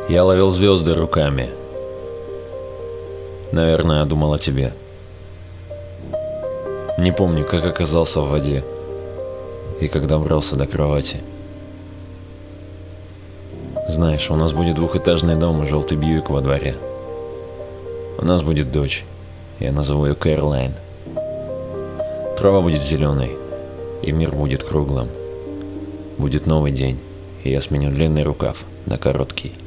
Я ловил звезды руками. Наверное, я думал о тебе. Не помню, как оказался в воде и как добрался до кровати. Знаешь, у нас будет двухэтажный дом и желтый Бьюик во дворе. У нас будет дочь. Я назову ее Кэролайн. Трава будет зеленой, и мир будет круглым. Будет новый день, и я сменю длинный рукав на короткий.